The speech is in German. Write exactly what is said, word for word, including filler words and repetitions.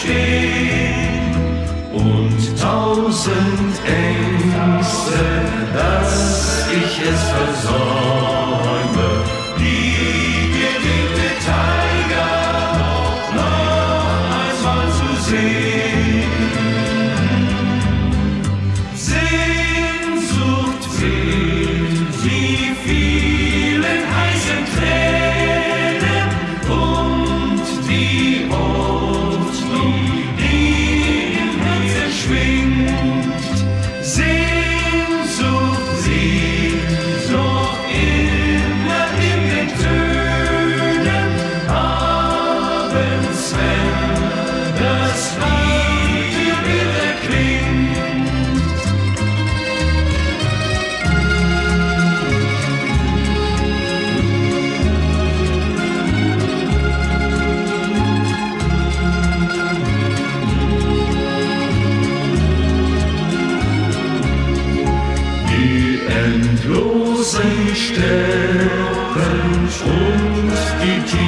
stehen und tausend Ängste, dass ich es versäume, die geliebte Tiger noch einmal zu sehen. Sehnsucht fehlt, die vielen heißen Tränen und die Ort, die im Herzen schwingt. Sehnsucht sieht noch immer in den Tönen, abends, wenn das Lied wieder klingt. Endlosen Steppen und die